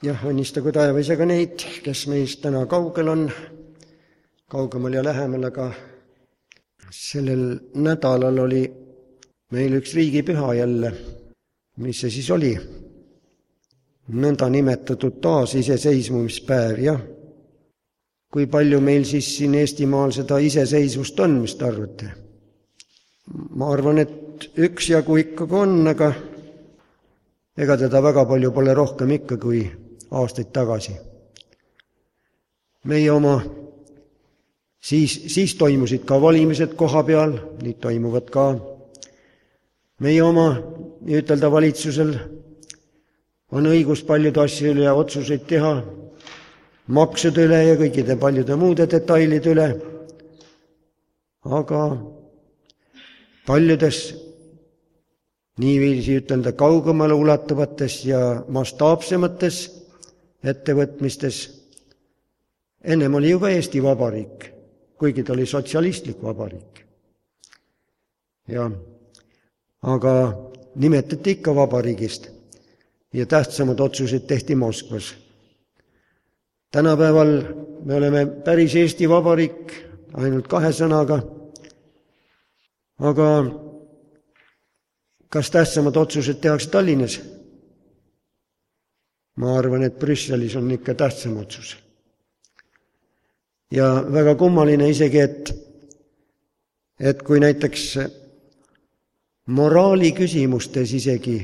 Jah, õnnistagu taevaisega neid, kes meist täna kaugel on, kaugemal ja lähemal, aga sellel nädalal oli meil üks riigipüha jälle. Mis see siis oli? Nõnda nimetatud taasiseseisvumispäev, jah. Kui palju meil siis siin Eestimaal seda iseseisvust on, mis te arvate? Ma arvan, et üksjagu ikkagi on, aga ega teda väga palju pole rohkem ikka kui aastaid tagasi. Meie oma, siis toimusid ka valimised koha peal, nii toimuvad ka. Meie oma, ütelda valitsusel, on õigus paljude asju üle ja otsuseid teha, maksude üle ja kõikide paljude muude detailide üle, aga paljudes niiviisi ütelda kaugemale ulatuvates ja mastaapsemates ettevõtmistes. Ennem oli ju ka Eesti Vabariik, kuigi ta oli sotsialistlik vabariik. Ja, aga nimetati ikka vabariigist ja tähtsamad otsused tehti Moskvas. Tänapäeval me oleme päris Eesti Vabariik ainult 2 sõnaga, aga kas tähtsamad otsused tehakse Tallinnas? Ma arvan, et Brüsselis on ikka tähtsam otsus. Ja väga kummaline isegi, et kui näiteks moraali küsimustes isegi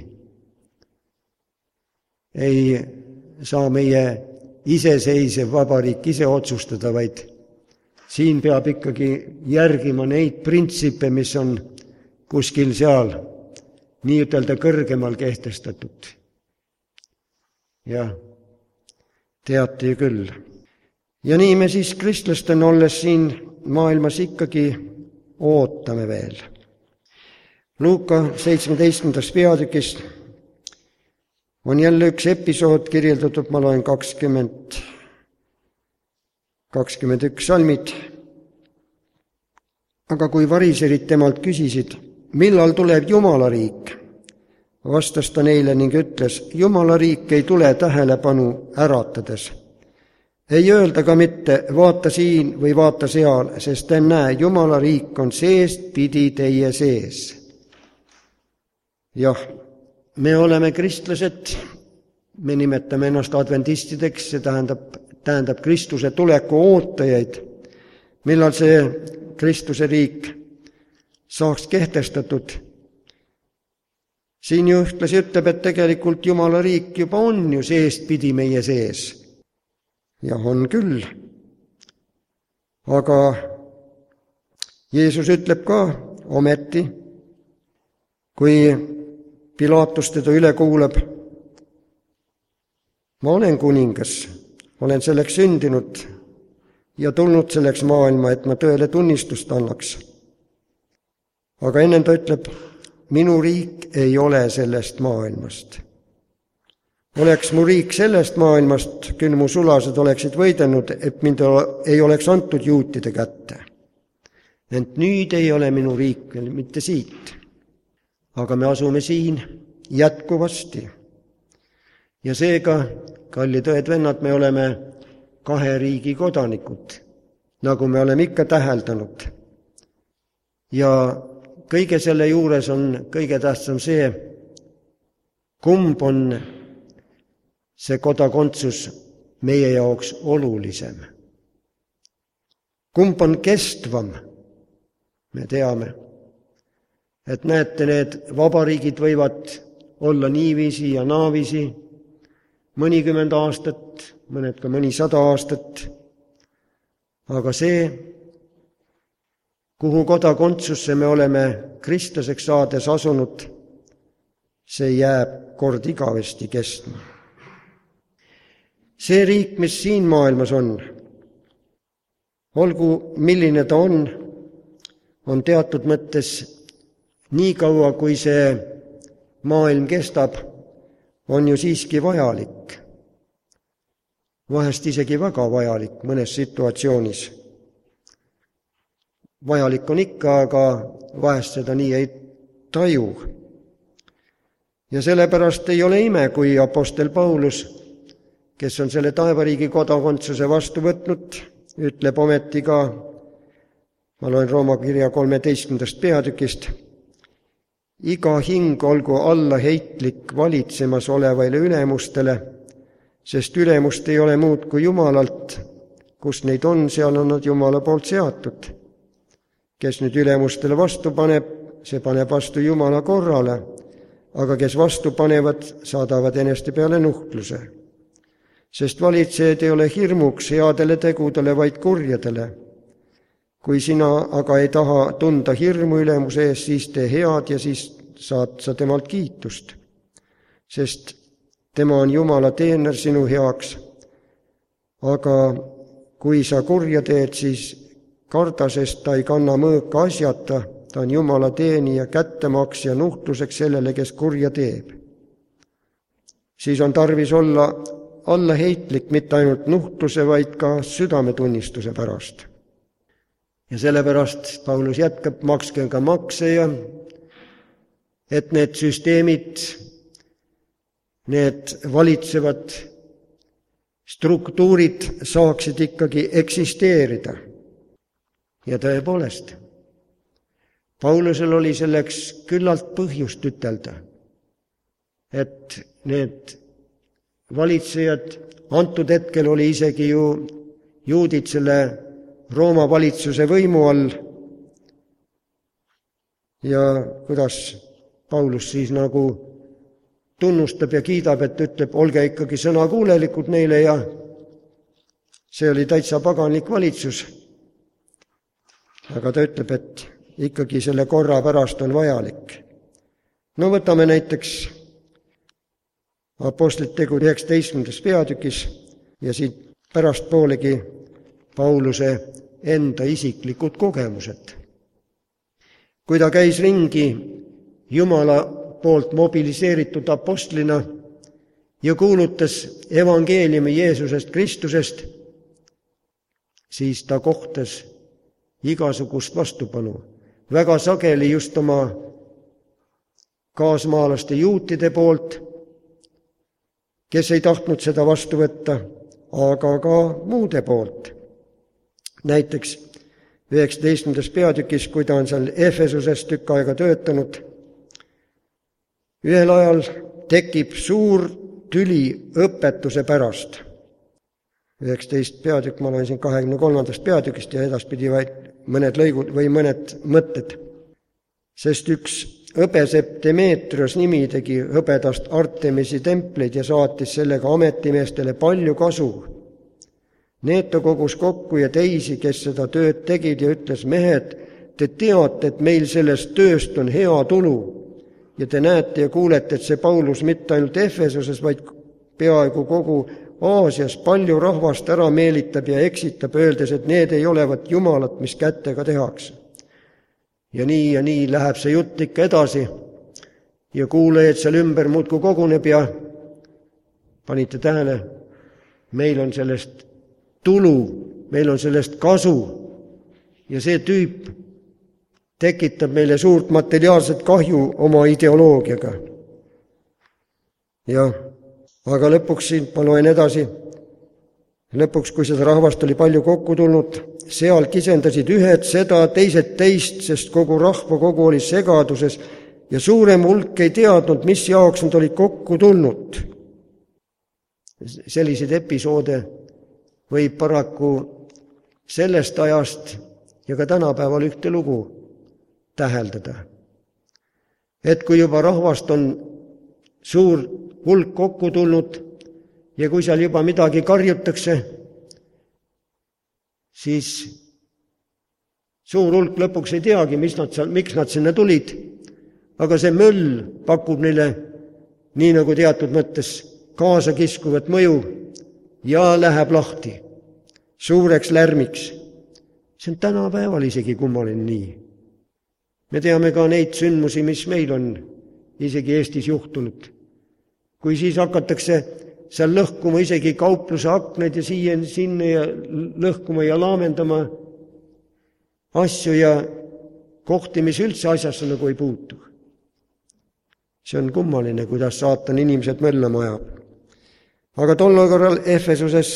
ei saa meie iseseisev vabariik ise otsustada, vaid siin peab ikkagi järgima neid printsipe, mis on kuskil seal nii ütelda kõrgemal kehtestatud. Ja teate ju küll. Ja nii me siis kristlastena olles siin maailmas ikkagi ootame veel. Luuka 17. peatükis on jälle üks episood kirjeldatud, ma loen 21 salmid. Aga kui variserid temalt küsisid, millal tuleb Jumala riik, vastas ta neile ning ütles, Jumala riik ei tule tähelepanu äratades. Ei öelda ka mitte vaata siin või vaata seal, sest näe, Jumala riik on seest pidi teie sees. Jah, me oleme kristlased, me nimetame ennast adventistideks, see tähendab Kristuse tuleku ootajaid, millal see Kristuse riik saaks kehtestatud. Siin ju ühtlasi ütleb, et tegelikult Jumala riik juba on ju seest pidi meie sees. Jah, on küll. Aga Jeesus ütleb ka ometi, kui Pilaatus teda üle kuulab, ma olen kuningas, olen selleks sündinud ja tulnud selleks maailma, et ma tõele tunnistust annaks. Aga enne ta ütleb, minu riik ei ole sellest maailmast. Oleks mu riik sellest maailmast, küll mu sulased oleksid võidelnud, et mind ei oleks antud juutide kätte. Ent nüüd ei ole minu riik veel mitte siit. Aga me asume siin jätkuvasti. Ja seega, kallid õed-vennad, me oleme 2 riigi kodanikud, nagu me oleme ikka täheldanud. Ja kõige selle juures on kõige tähtsam see, kumb on see kodakondsus meie jaoks olulisem. Kumb on kestvam, me teame. Et näete, need vabariigid võivad olla niiviisi ja naaviisi, mõnikümmend aastat, mõned ka mõni 100 aastat. Aga see, kuhu kodakondsusse me oleme kristlaseks saades asunud, see jääb kord igavesti kestma. See riik, mis siin maailmas on, olgu milline ta on teatud mõttes nii kaua, kui see maailm kestab, on ju siiski vajalik. Vahest isegi väga vajalik mõnes situatsioonis. Vajalik on ikka, aga vahest seda nii ei taju. Ja sellepärast ei ole ime, kui apostel Paulus kes on selle taevariigi kodakondsuse vastu võtnud, ütleb ometi ka, ma loen Rooma kirja 13. peatükist, iga hing olgu allaheitlik valitsemas olevaile ülemustele, sest ülemust ei ole muud kui Jumalalt, kus neid on, seal on nad Jumala poolt seatud. Kes nüüd ülemustele vastu paneb, see paneb vastu Jumala korrale, aga kes vastu panevad, saadavad eneste peale nuhtluse. Sest valitsejad ei ole hirmuks headele tegudele, vaid kurjadele. Kui sina aga ei taha tunda hirmu ülemuse ees, siis tee head ja siis saad sa temalt kiitust. Sest tema on Jumala teener sinu heaks. Aga kui sa kurja teed, siis karda, sest ta ei kanna mõõka asjata, ta on Jumala teenija, kättemaksja nuhtluseks sellele, kes kurja teeb. Siis on tarvis olla allaheitlik mitte ainult nuhtluse, vaid ka südametunnistuse pärast. Ja sellepärast Paulus jätkab, makske ka makse ja et need süsteemid, need valitsevad struktuurid saaksid ikkagi eksisteerida. Ja tõepoolest, Paulusel oli selleks küllalt põhjust ütelda, et need valitsejad, antud hetkel oli isegi ju juudid selle Rooma valitsuse võimu all. Ja kuidas Paulus siis nagu tunnustab ja kiidab, et ütleb, olge ikkagi sõnakuulelikud neile ja see oli täitsa paganlik valitsus. Aga ta ütleb, et ikkagi selle korra pärast on vajalik. No võtame näiteks Apostlite tegu 19. peatükis ja siit pärast poolegi Pauluse enda isiklikud kogemused. Kui ta käis ringi Jumala poolt mobiliseeritud apostlina ja kuulutas evangeeliumi Jeesusest Kristusest, siis ta kohtas igasugust vastupanu. Väga sageli just oma kaasmaalaste juutide poolt, kes ei tahtnud seda vastu võtta, aga ka muude poolt. Näiteks 19. peatükis, kui ta on seal Efesuses tükk aega töötanud, ühel ajal tekib suur tüli õpetuse pärast. 19. peatükk, ma loen siin 23. peatükist ja edaspidi vaid mõned lõigud või mõned mõtted. Sest üks hõbesepp Demetrios nimi tegi hõbedast Artemisi templeid ja saatis sellega ametimeestele palju kasu. Need ta kogus kokku ja teisi, kes seda tööd tegid ja ütles, mehed, te teate, et meil sellest tööst on hea tulu ja te näete ja kuulete, et see Paulus mitte ainult Efesuses, vaid peaaegu kogu Aasias palju rahvast ära meelitab ja eksitab, öeldes, et need ei olevat jumalat, mis kätega tehakse. Ja nii läheb see jutt ikka edasi ja kuulajad seal ümber muudkui koguneb ja panite tähele, meil on sellest tulu, meil on sellest kasu ja see tüüp tekitab meile suurt materiaalset kahju oma ideoloogiaga. Ja, aga lõpuks siin ma loen edasi. Lõpuks, kui seda rahvast oli palju kokku tulnud, seal kisendasid ühed seda, teised teist, sest kogu rahvakogu oli segaduses ja suurem hulk ei teadnud, mis jaoks nad olid kokku tulnud. Selliseid episoode võib paraku sellest ajast ja ka tänapäeval ühte lugu täheldada. Et kui juba rahvast on suur hulk kokku tulnud ja kui seal juba midagi karjutakse, siis suur hulk lõpuks ei teagi, miks nad sinna tulid, aga see möll pakub neile nii nagu teatud mõttes kaasa kiskuvat mõju ja läheb lahti suureks lärmiks. See on tänapäeval isegi kummaline nii. Me teame ka neid sündmusi, mis meil on isegi Eestis juhtunud. Kui siis hakatakse seal lõhkuma isegi kaupluse aknaid ja sinna ja lõhkuma ja laamendama asju ja kohti, mis üldse asjasse nagu ei puutu. See on kummaline, kuidas saatan inimesed möllama ajab. Aga tollel korral Efesuses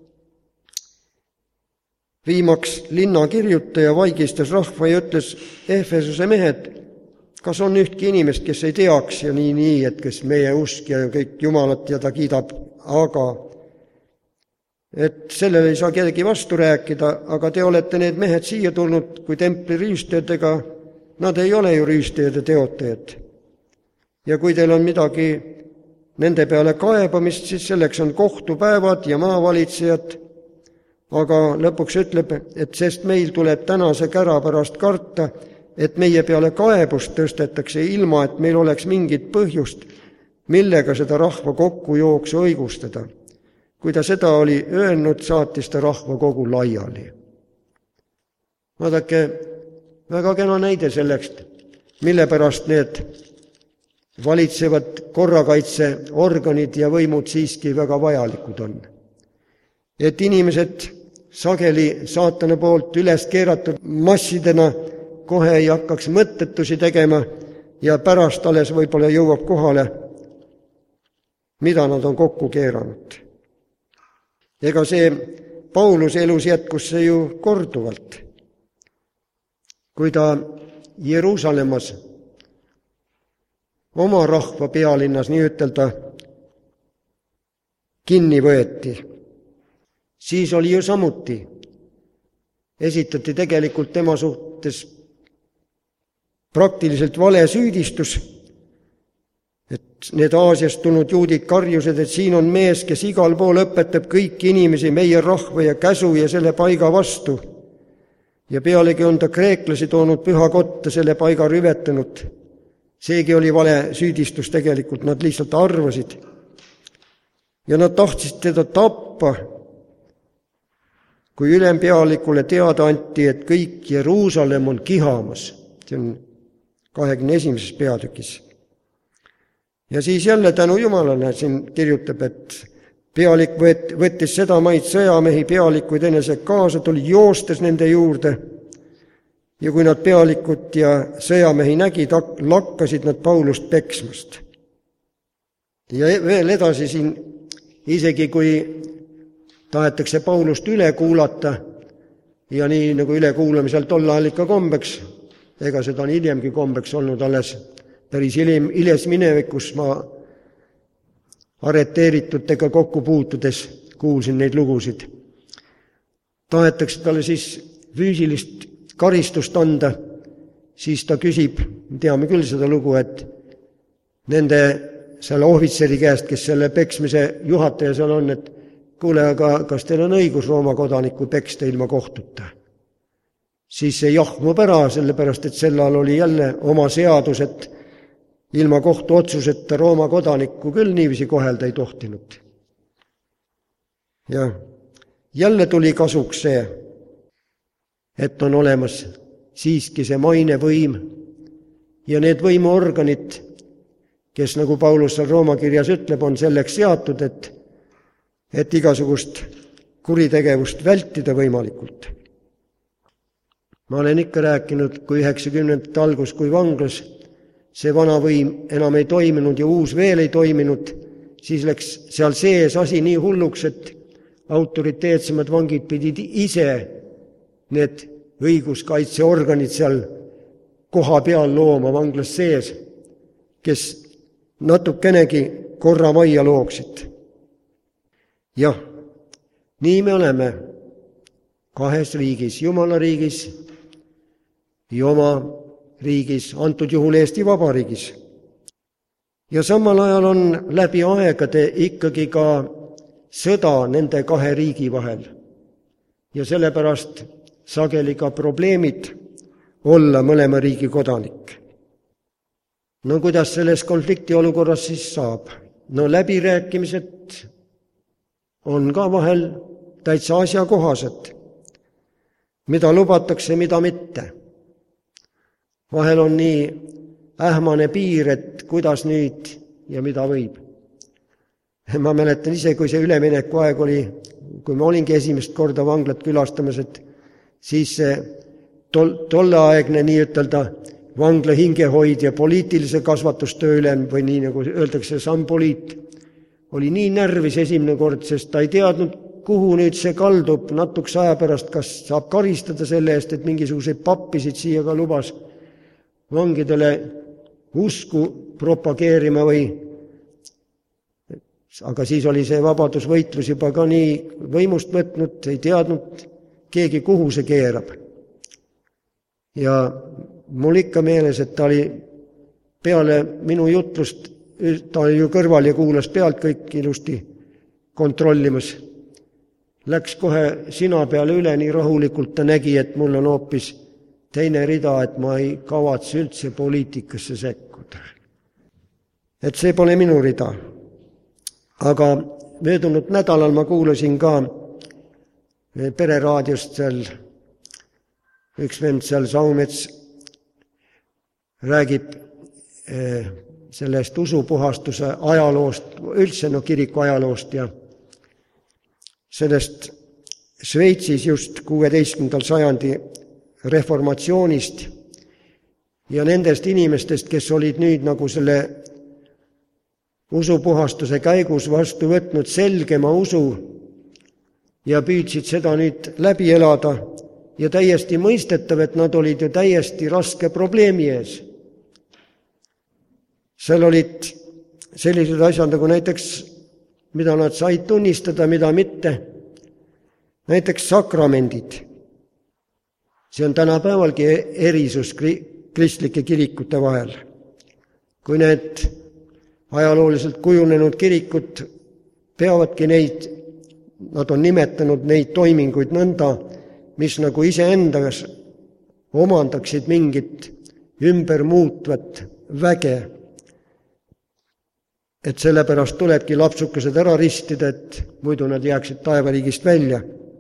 viimaks linnakirjutaja vaigistas rahva ja ütles: Efesuse mehed, kas on ühtki inimest, kes ei teaks ja nii, et kes meie usk ja kõik Jumalat ja ta kiidab, aga et sellele ei saa kellegi vastu rääkida, aga te olete need mehed siia tulnud kui templi rüüstajatega, nad ei ole ju rüüstajad ja teotajad. Ja kui teil on midagi nende peale kaebamist, siis selleks on kohtupäevad ja maavalitsejad, aga lõpuks ütleb, et sest meil tuleb tänase kära pärast karta, et meie peale kaebust tõstetakse ilma, et meil oleks mingit põhjust, millega seda rahva kokkujooksu õigustada. Kui ta seda oli öelnud, saatis ta rahva kogu laiali. Vaadake, väga kena näide selleks, mille pärast need valitsevad korrakaitseorganid ja võimud siiski väga vajalikud on. Et inimesed sageli saatana poolt üles keeratud massidena kohe ei hakkaks mõttetusi tegema ja pärast alles võib-olla jõuab kohale, mida nad on kokku keeranud. Ega see Pauluse elus jätkus see ju korduvalt. Kui ta Jeruusalemmas oma rahva pealinnas nii ütelda kinni võeti, siis oli ju samuti, esitati tegelikult tema suhtes praktiliselt vale süüdistus, et need Aasiast tulnud juudid karjused, et siin on mees, kes igal pool õpetab kõiki inimesi meie rahva ja käsu ja selle paiga vastu. Ja pealegi on ta kreeklasi toonud pühakotta selle paiga rüvetanud. Seegi oli vale süüdistus tegelikult, nad lihtsalt arvasid. Ja nad tahtsid teda tappa, kui ülempealikule teada anti, et kõik Jeruusalemm on kihamas. See on 21. peatükis. Ja siis jälle tänu Jumalale siin kirjutab, et pealik võttis seda maid sõjamehi pealikuid enese kaasa, tuli joostes nende juurde. Ja kui nad pealikut ja sõjamehi nägid, lakkasid nad Paulust peksmast. Ja veel edasi siin, isegi kui tahetakse Paulust üle kuulata, ja nii nagu ülekuulamisel tol ajal ikka kombeks, ega seda on hiljemgi kombeks olnud alles päris hiles minevikus ma arreteeritutega kokku puutudes kuulsin neid lugusid. Tahetakse talle siis füüsilist karistust anda, siis ta küsib, teame küll seda lugu, et nende selle ohvitseri käest, kes selle peksmise juhataja seal on, et kuule, aga kas teil on õigus Rooma kodanikku peksta ilma kohtuta? Siis see jahmub ära, sellepärast et sel ajal oli jälle oma seadus, et ilma kohtuotsuseta Rooma kodanikku küll niiviisi kohelda ei tohtinud. Ja jälle tuli kasuks see, et on olemas siiski see mainevõim ja need võimuorganid, kes nagu Paulus seal Rooma kirjas ütleb, on selleks seatud, et igasugust kuritegevust vältida võimalikult. Ma olen ikka rääkinud, kui 90. algus, kui vanglas see vana võim enam ei toiminud ja uus veel ei toiminud, siis läks seal sees asi nii hulluks, et autoriteetsemad vangid pidid ise need õiguskaitseorganid seal koha peal looma vanglas sees, kes natukenegi korra majja looksid. Jah, nii me oleme kahes riigis, Jumala riigis ja oma riigis, antud juhul Eesti Vabariigis. Ja samal ajal on läbi aegade ikkagi ka sõda nende kahe riigi vahel. Ja sellepärast sageli ka probleemid olla mõlema riigi kodanik. No kuidas selles konflikti olukorras siis saab? No läbirääkimised on ka vahel täitsa asjakohased. Mida lubatakse, mida mitte. Vahel on nii ähmane piir, et kuidas nüüd ja mida võib. Ma mäletan ise, kui see ülemineku aeg oli, kui ma olingi esimest korda vanglat külastamas, et siis tolleaegne nii ütelda vangla hingehoid ja poliitilise kasvatustöö ülem või nii nagu öeldakse sampoliit oli nii närvis esimene kord, sest ta ei teadnud, kuhu nüüd see kaldub natukese aja pärast, kas saab karistada selle eest, et mingisuguseid pappisid siia ka lubas vangidele usku propageerima või. Aga siis oli see vabadusvõitlus juba ka nii võimust võtnud, ei teadnud keegi, kuhu see keerab. Ja mul ikka meeles, et ta oli peale minu jutlust, ta oli ju kõrval ja kuulas pealt kõik ilusti kontrollimas. Läks kohe sina peale üle, nii rahulikult ta nägi, et mul on hoopis teine rida, et ma ei kavatse üldse poliitikasse sekkuda. Et see pole minu rida. Aga möödunud nädalal ma kuulasin ka Pereraadiost seal, üks vend seal Saumets räägib sellest usupuhastuse ajaloost, üldse kiriku ajaloost ja sellest Šveitsis just 16. sajandi reformatsioonist ja nendest inimestest, kes olid nüüd nagu selle usupuhastuse käigus vastu võtnud selgema usu ja püüdsid seda nüüd läbi elada ja täiesti mõistetav, et nad olid ju täiesti raske probleemi ees. Seal olid sellised asjad nagu näiteks, mida nad said tunnistada, mida mitte. Näiteks sakramendid. See on tänapäevalgi erisus kristlike kirikute vahel. Kui need ajalooliselt kujunenud kirikud peavadki neid, nad on nimetanud neid toiminguid nõnda, mis nagu iseendas omandaksid mingit ümbermuutvat väge. Et sellepärast tulebki lapsukesed ära ristida, et muidu nad jääksid taevariigist välja.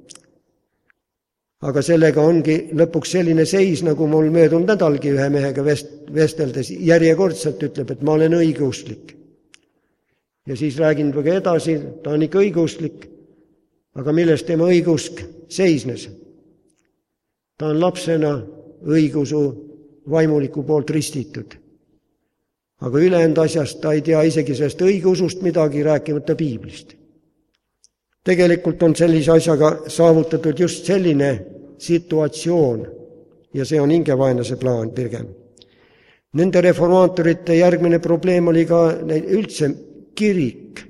Aga sellega ongi lõpuks selline seis, nagu mul möödunud nädalgi ühe mehega vesteldes järjekordselt ütleb, et ma olen õigeusklik. Ja siis räägin väga edasi, ta on ikka õigeusklik, aga milles tema õigeusk seisnes? Ta on lapsena õigeusu vaimuliku poolt ristitud. Aga ülejäänud asjast ta ei tea isegi sellest õigeusust midagi, rääkimata piiblist. Tegelikult on sellise asjaga saavutatud just selline situatsioon ja see on hingevaenlase plaan pigem. Nende reformaatorite järgmine probleem oli ka üldse kirik.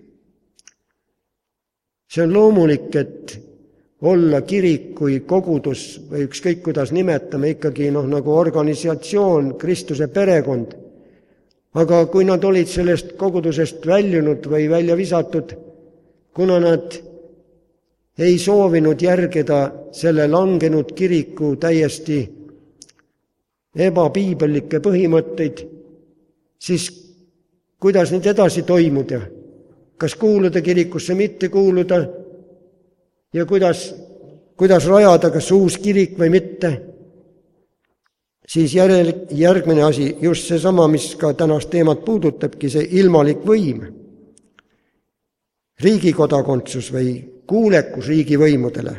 See on loomulik, et olla kirik kui kogudus või ükskõik kuidas nimetame ikkagi nagu organisatsioon, Kristuse perekond. Aga kui nad olid sellest kogudusest väljunud või välja visatud, kuna nad ei soovinud järgida selle langenud kiriku täiesti ebapiibellikke põhimõtteid, siis kuidas nüüd edasi toimuda? Kas kuuluda kirikusse, mitte kuuluda ja kuidas rajada kas uus kirik või mitte? Siis järgmine asi, just seesama, mis ka tänast teemat puudutabki, see ilmalik võim, riigikodakondsus või kuulekus riigivõimudele.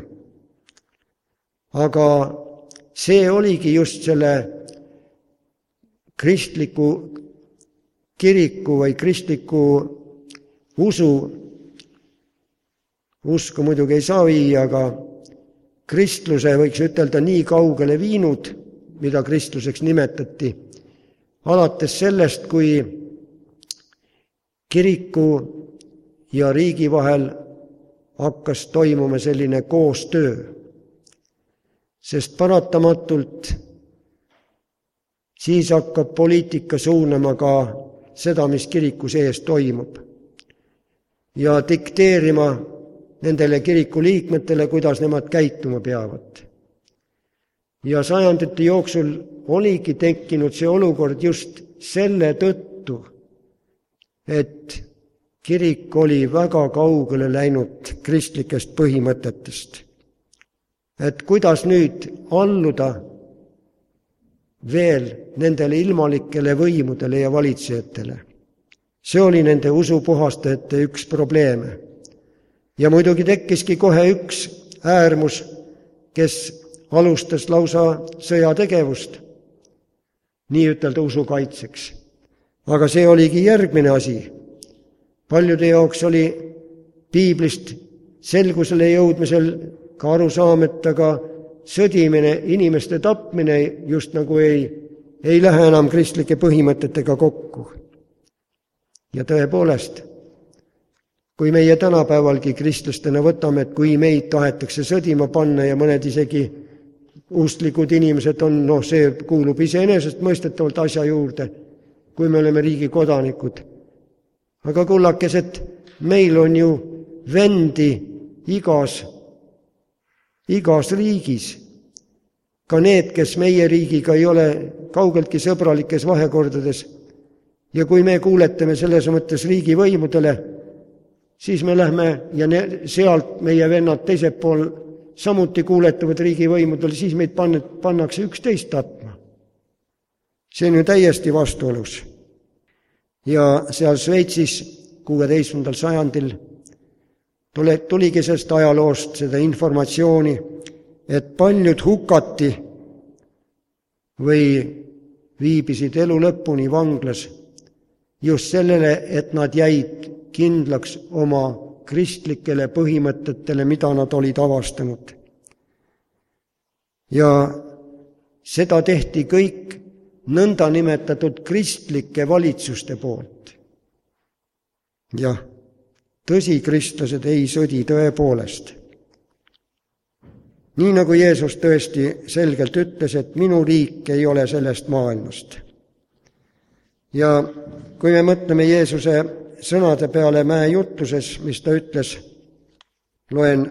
Aga see oligi just selle kristliku kiriku või kristliku usku muidugi ei saa viia, aga kristluse võiks ütelda nii kaugele viinud, mida kristluseks nimetati, alates sellest, kui kiriku ja riigi vahel hakkas toimuma selline koostöö. Sest paratamatult siis hakkab poliitika suunama ka seda, mis kiriku sees toimub. Ja dikteerima nendele kiriku liikmetele, kuidas nemad käituma peavad. Ja sajandite jooksul oligi tekkinud see olukord just selle tõttu, et kirik oli väga kaugele läinud kristlikest põhimõtetest. Et kuidas nüüd alluda veel nendele ilmalikele võimudele ja valitsejatele. See oli nende usupuhastajate üks probleeme. Ja muidugi tekkiski kohe üks äärmus, kes alustas lausa sõjategevust, nii ütelda usu kaitseks. Aga see oligi järgmine asi. Paljude jaoks oli piiblist selgusele jõudmisel ka arusaam, et aga sõdimine, inimeste tapmine just nagu ei lähe enam kristlike põhimõtetega kokku. Ja tõepoolest, kui meie tänapäevalgi kristlastena võtame, et kui meid tahetakse sõdima panna ja mõned isegi usklikud inimesed on, see kuulub iseenesestmõistetavalt asja juurde, kui me oleme riigi kodanikud. Aga kullakesed, meil on ju vendi igas riigis. Ka need, kes meie riigiga ei ole kaugeltki sõbralikes vahekordades. Ja kui me kuuletame selles mõttes riigivõimudele, siis me lähme ja sealt meie vennad teisel pool samuti kuuletavad riigivõimudele, siis meid pannakse 11 tapma. See on ju täiesti vastuolus. Ja seal Šveitsis 16. sajandil tuligi sellest ajaloost seda informatsiooni, et paljud hukati või viibisid elu lõpuni vanglas just sellele, et nad jäid kindlaks oma kristlikele põhimõtetele, mida nad olid avastanud. Ja seda tehti kõik nõnda nimetatud kristlike valitsuste poolt. Jah, tõsi, kristlased ei sõdi tõepoolest. Nii nagu Jeesus tõesti selgelt ütles, et minu riik ei ole sellest maailmast. Ja kui me mõtleme Jeesuse sõnade peale mäejutluses, mis ta ütles, loen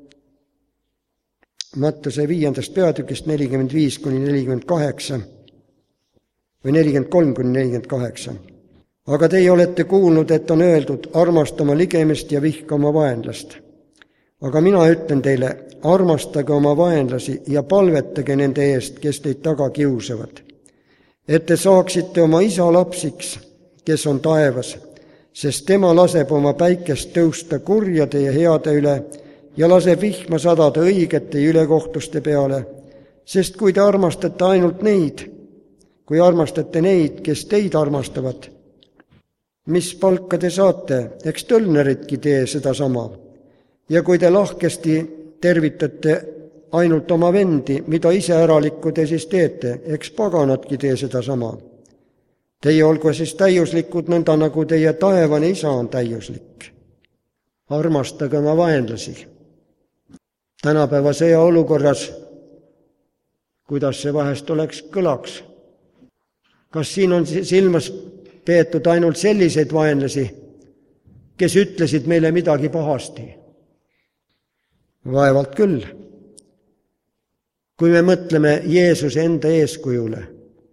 Mattuse 5. peatükist 45-48 või 43-48. Aga teie olete kuulnud, et on öeldud, armasta oma ligemist ja vihka oma vaenlast. Aga mina ütlen teile, armastage oma vaenlasi ja palvetage nende eest, kes teid taga kiusavad, et te saaksite oma isa lapsiks, kes on taevas, sest tema laseb oma päikest tõusta kurjade ja heade üle ja laseb vihma sadada õigete ja ülekohtuste peale, sest kui te armastate ainult neid, kui armastate neid, kes teid armastavad, mis palka te saate, eks tölneridki tee seda sama. Ja kui te lahkesti tervitate ainult oma vendi, mida ise äralikku te siis teete, eks paganadki tee seda sama. Teie olgu siis täiuslikud nõnda, nagu teie taevane isa on täiuslik. Armastage oma vaenlasi. Tänapäeva sõjaolukorras, kuidas see vahest oleks kõlaks? Kas siin on silmas peetud ainult selliseid vaenlasi, kes ütlesid meile midagi pahasti? Vaevalt küll. Kui me mõtleme Jeesuse enda eeskujule,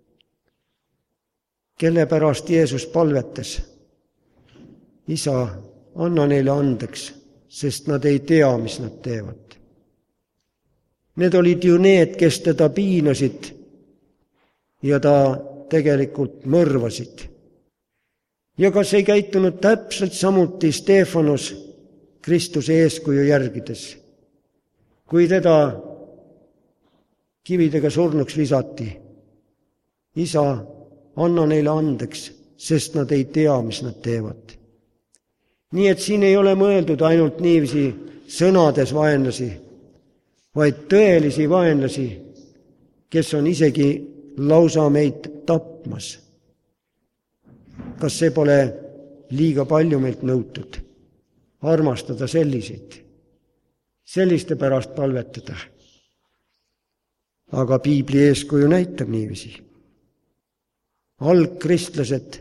kelle pärast Jeesus palvetas, isa, anna neile andeks, sest nad ei tea, mis nad teevad. Need olid ju need, kes teda piinasid ja ta tegelikult mõrvasid. Ja kas ei käitunud täpselt samuti Stefanos Kristuse eeskuju järgides, kui teda kividega surnuks visati? Isa, anna neile andeks, sest nad ei tea, mis nad teevad. Nii et siin ei ole mõeldud ainult niiviisi sõnades vaenlasi, vaid tõelisi vaenlasi, kes on isegi lausa meid tapmas. Kas see pole liiga palju meilt nõutud? Armastada selliseid, selliste pärast palvetada. Aga piibli eeskuju näitab niiviisi. Algkristlased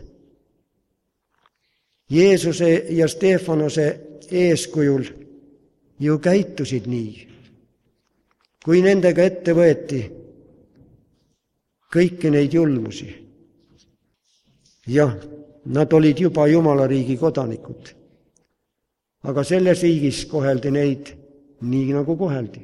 Jeesuse ja Stefanose eeskujul ju käitusid nii. Kui nendega ette võeti kõiki neid julmusi. Jah, nad olid juba Jumala riigi kodanikud, aga selles riigis koheldi neid nii, nagu koheldi.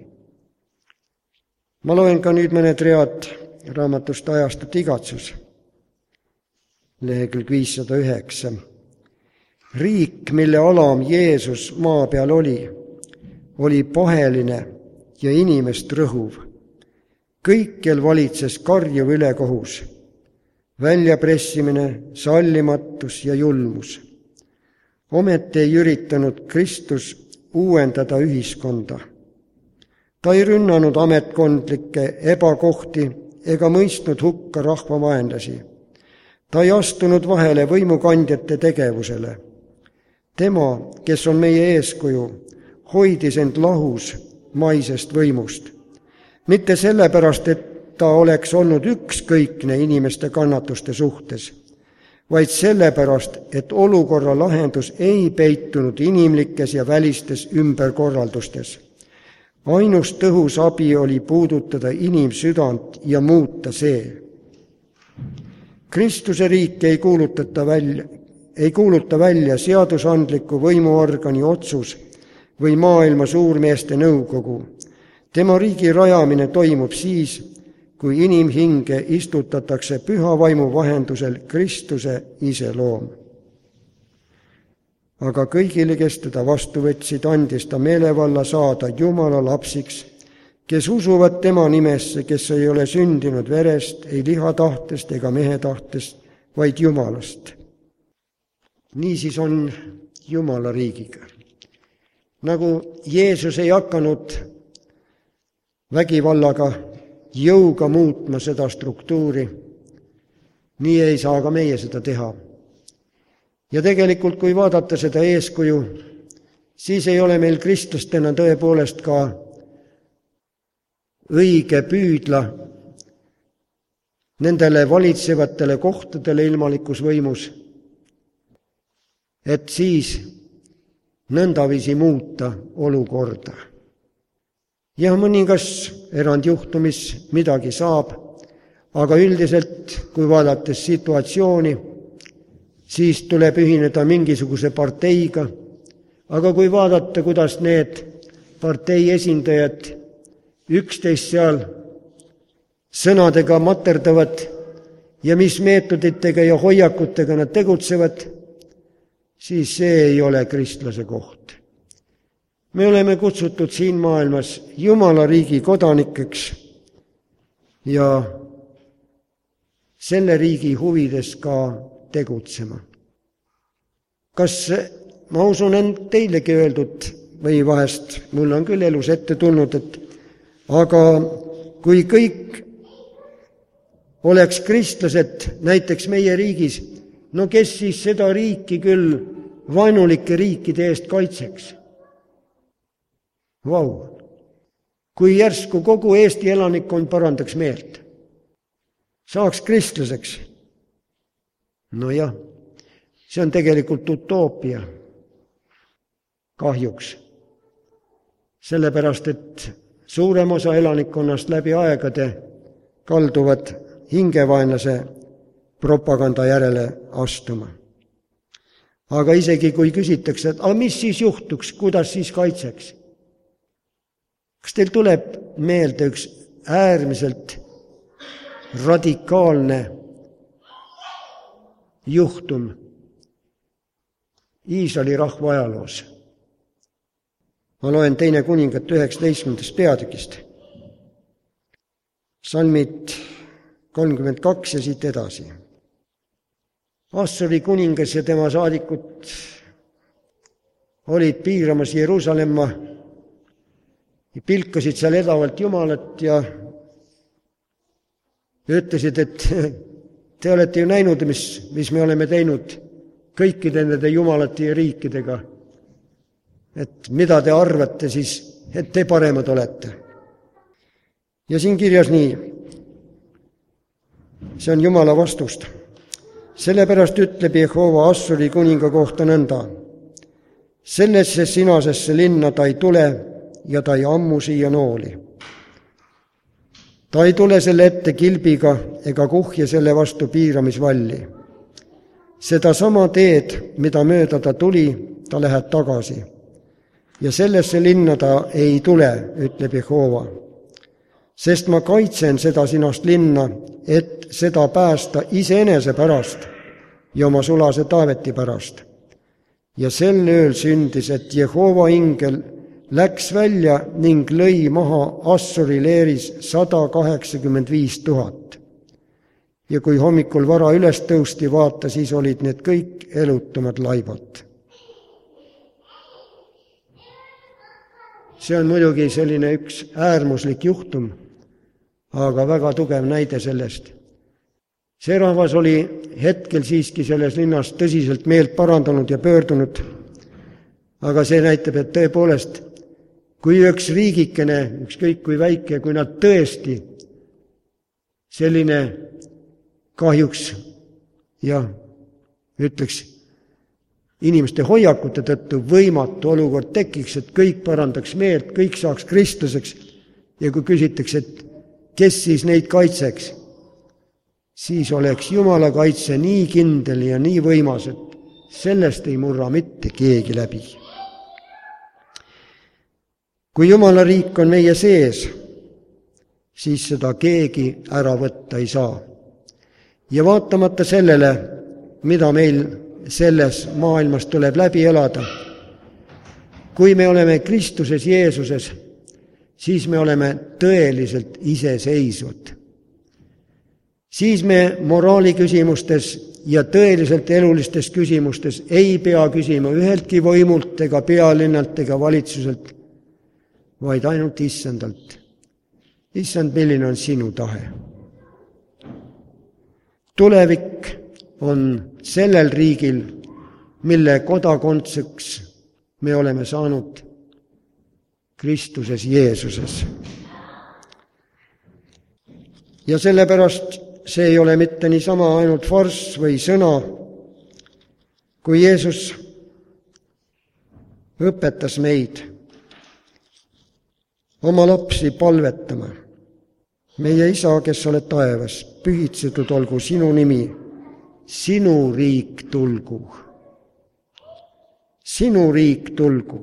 Ma loen ka nüüd mõned read raamatust Ajastut igatsus, lehekülg 509. Riik, mille alam Jeesus maa peal oli paheline ja inimest rõhuv. Kõikjal valitses karjuv ülekohus, väljapressimine, sallimatus ja julmus. Ometi ei üritanud Kristus uuendada ühiskonda. Ta ei rünnanud ametkondlikke ebakohti ega mõistnud hukka rahvavaenlasi. Ta ei astunud vahele võimukandjate tegevusele. Tema, kes on meie eeskuju, hoidis end lahus maisest võimust. Mitte sellepärast, et ta oleks olnud ükskõikne inimeste kannatuste suhtes, vaid sellepärast, et olukorra lahendus ei peitunud inimlikes ja välistes ümberkorraldustes. Ainus tõhus abi oli puudutada inimsüdant ja muuta see. Kristuse riik ei kuuluta välja seadusandliku võimuorgani otsus või maailma suurmeeste nõukogu. Tema riigi rajamine toimub siis, kui inimhinge istutatakse püha vaimu vahendusel Kristuse iseloom. Aga kõigile, kes teda vastu võtsid, andis ta meelevalla saada Jumala lapsiks, kes usuvad tema nimesse, kes ei ole sündinud verest, ei liha tahtest ega mehe tahtest, vaid Jumalast. Niisiis on Jumala riigiga. Nagu Jeesus ei hakanud vägivallaga, jõuga muutma seda struktuuri, nii ei saa ka meie seda teha. Ja tegelikult, kui vaadata seda eeskuju, siis ei ole meil kristlastena tõepoolest ka õige püüdla nendele valitsevatele kohtadele ilmalikus võimus, et siis nõndaviisi muuta olukorda. Ja mõningas erandjuhtumis midagi saab, aga üldiselt, kui vaadates situatsiooni, siis tuleb ühineda mingisuguse parteiga, aga kui vaadata, kuidas need partei esindajad üksteist seal sõnadega materdavad ja mis meetoditega ja hoiakutega nad tegutsevad, siis see ei ole kristlase koht. Me oleme kutsutud siin maailmas Jumala riigi kodanikeks ja selle riigi huvides ka tegutsema. Kas ma usun end teilegi öeldud või vahest mul on küll elus ette tulnud, et aga kui kõik oleks kristlased näiteks meie riigis, no kes siis seda riiki küll vaenulike riikide eest kaitseks? Vau! Kui järsku kogu Eesti elanikkond parandaks meelt, saaks kristlaseks. No jah, see on tegelikult utoopia. Kahjuks. Sellepärast, et suurem osa elanikkonnast läbi aegade kalduvad hingevaenlase propaganda järele astuma. Aga isegi kui küsitakse, et mis siis juhtuks, kuidas siis kaitseks? Kas teil tuleb meelde üks äärmiselt radikaalne juhtum Iisraeli rahva ajaloos? Ma loen 2. kuningat 19. peatükist. Salmid 32 ja siit edasi. Assuri kuningas ja tema saadikud olid piiramas Jeruusalemma, pilkasid seal edavalt Jumalat ja ütlesid, et te olete ju näinud, mis me oleme teinud kõikide nende jumalate ja riikidega. Et mida te arvate siis, et te paremad olete. Ja siin kirjas nii, see on Jumala vastust. Sellepärast ütleb Jehova Assuri kuninga kohta nõnda. Sellesse sinasesse linna ta ei tule ja ta ei ammu siia nooli. Ta ei tule selle ette kilbiga ega kuhja selle vastu piiramisvalli. Seda sama teed, mida mööda ta tuli, ta läheb tagasi. Ja sellesse linna ta ei tule, ütleb Jehova. Sest ma kaitsen seda sinast linna, et seda päästa iseenese pärast ja oma sulase Taaveti pärast. Ja sel ööl sündis, et Jehova ingel läks välja ning lõi maha Assuri leeris 185 000. Ja kui hommikul vara üles tõusti, vaata, siis olid need kõik elutumad laibad. See on muidugi selline üks äärmuslik juhtum, aga väga tugev näide sellest. See rahvas oli hetkel siiski selles linnas tõsiselt meelt parandanud ja pöördunud, aga see näitab, et tõepoolest, kui üks riigikene, ükskõik kui väike, kui nad tõesti selline kahjuks ja ütleks inimeste hoiakute tõttu võimatu olukord tekiks, et kõik parandaks meelt, kõik saaks kristlaseks ja kui küsitakse, et kes siis neid kaitseks, siis oleks Jumala kaitse nii kindel ja nii võimas, et sellest ei murra mitte keegi läbi. Kui Jumala riik on meie sees, siis seda keegi ära võtta ei saa. Ja vaatamata sellele, mida meil selles maailmas tuleb läbi elada, kui me oleme Kristuses Jeesuses, siis me oleme tõeliselt iseseisvad. Siis me moraali küsimustes ja tõeliselt elulistes küsimustes ei pea küsima üheltki võimult ega pealinnalt ega valitsuselt, vaid ainult Issandalt. Issand, milline on sinu tahe? Tulevik on sellel riigil, mille kodakondseks me oleme saanud Kristuses Jeesuses. Ja sellepärast see ei ole mitte niisama ainult farss või sõna, kui Jeesus õpetas meid oma lapsi palvetama. Meie Isa, kes oled taevas, pühitsetud olgu sinu nimi, sinu riik tulgu. Sinu riik tulgu.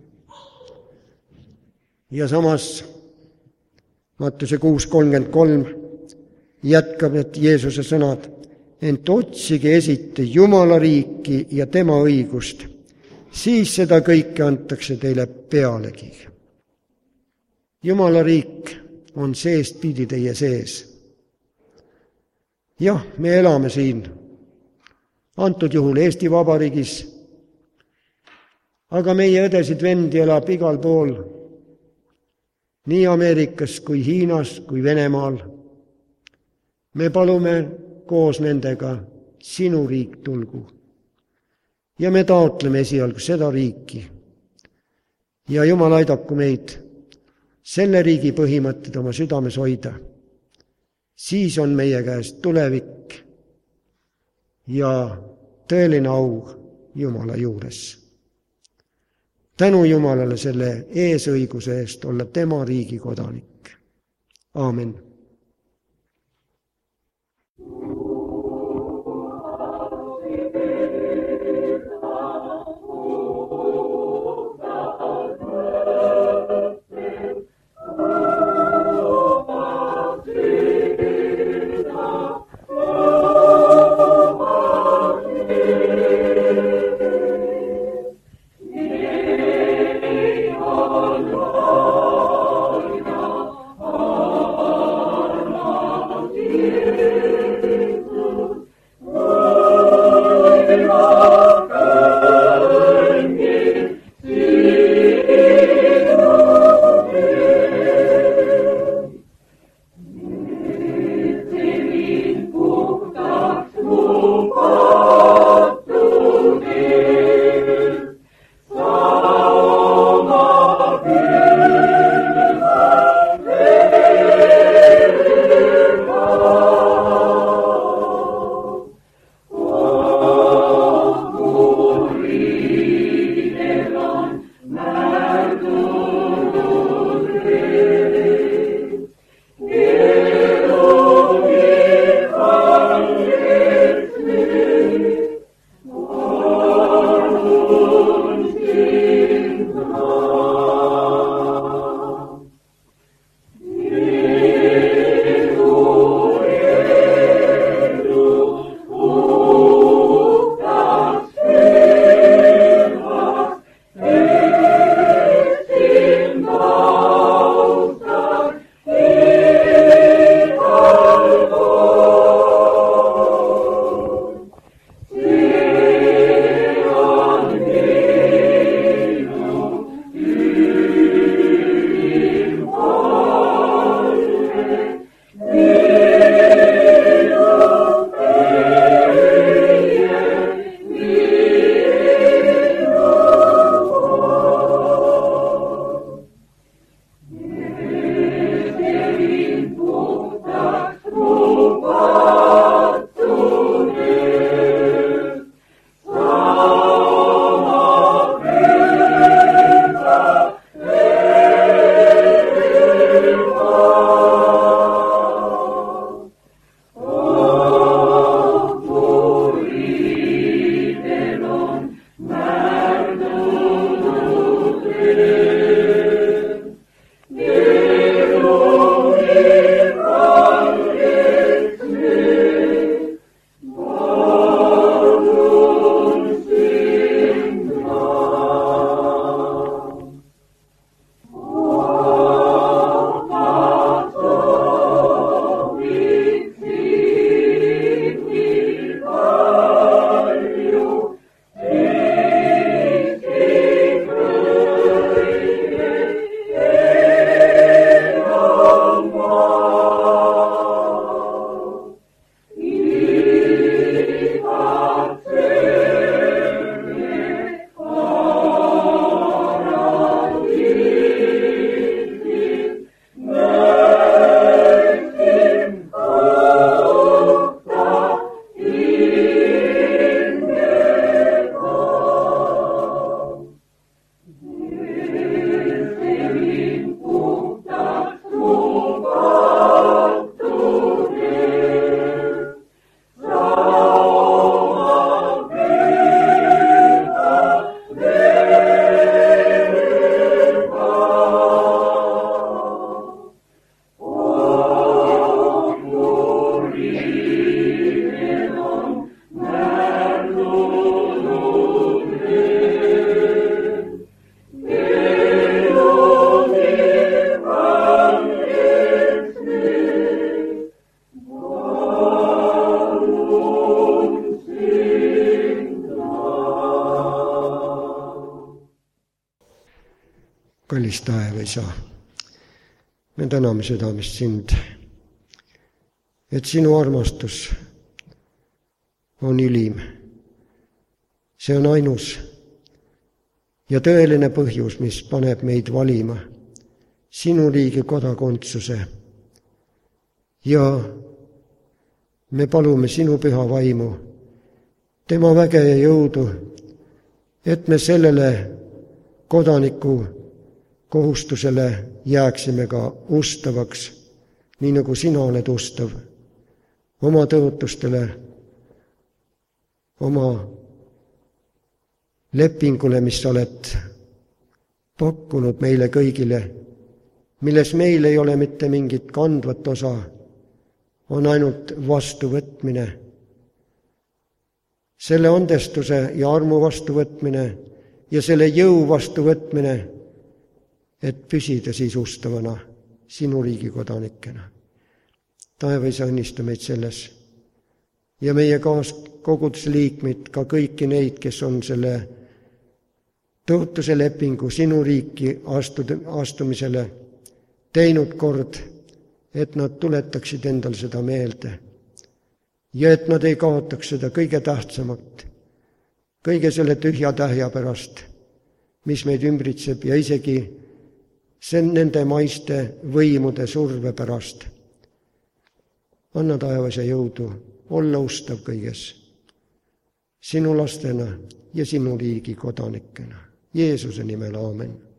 Ja samas Mattuse 6:33 jätkab need Jeesuse sõnad, ent otsige esite Jumala riiki ja tema õigust, siis seda kõike antakse teile pealegi. Jumala riik on seestpidi teie sees. Jah, me elame siin, antud juhul Eesti Vabariigis, aga meie õdesid vendi elab igal pool, nii Ameerikas kui Hiinas kui Venemaal. Me palume koos nendega sinu riik tulgu. Ja me taotleme esialgu seda riiki. Ja Jumal aidaku meid selle riigi põhimõtted oma südames hoida. Siis on meie käes tulevik ja tõeline au Jumala juures. Tänu Jumalale selle eesõiguse eest olla tema riigi kodanik. Aamen. kallis taevaisa, me täname südamest sind, et sinu armastus on ülim. See on ainus ja tõeline põhjus, mis paneb meid valima sinu riigi kodakondsuse. Ja me palume sinu püha vaimu, tema väge ja jõudu, et me sellele kodaniku kohustusele jääksime ka ustavaks, nii nagu sina oled ustav oma tõotustele, oma lepingule, mis sa oled pakkunud meile kõigile, milles meil ei ole mitte mingit kandvat osa, on ainult vastuvõtmine. Selle andestuse ja armu vastuvõtmine ja selle jõu vastuvõtmine, et püsida siis ustavana sinu riigi kodanikena. Taevaisa, õnnista meid selles ja meie kaaskoguduse liikmeid, ka kõiki neid, kes on selle tõotuse lepingu sinu riiki astumisele teinud kord, et nad tuletaksid endal seda meelde ja et nad ei kaotaks seda kõige tähtsamat, kõige selle tühja tähja pärast, mis meid ümbritseb ja isegi nende maiste võimude surve pärast. Anna taevas ja jõudu olla ustav kõiges, sinu lastena ja sinu riigi kodanikena. Jeesuse nimel, aamen.